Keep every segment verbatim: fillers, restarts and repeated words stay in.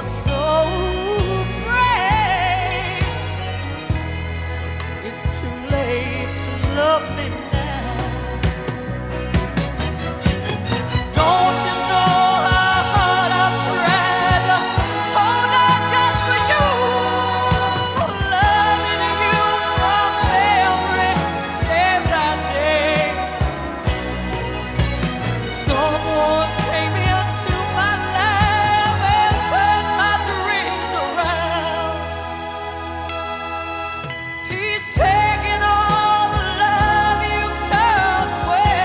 you're so great. It's too late to love me now. Don't you know how hard I've tried to hold on just for you, loving you from every day by day. Someone came into my life and turned my dreams around. He's taking all the love you turned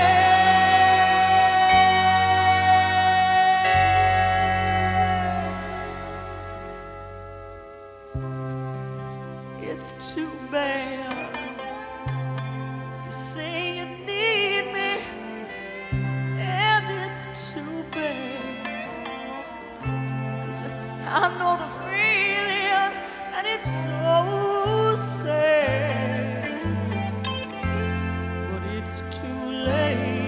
away. It's too bad. You say you need me, and it's too bad, 'cause I know the feeling, and it's so sad, but it's too late.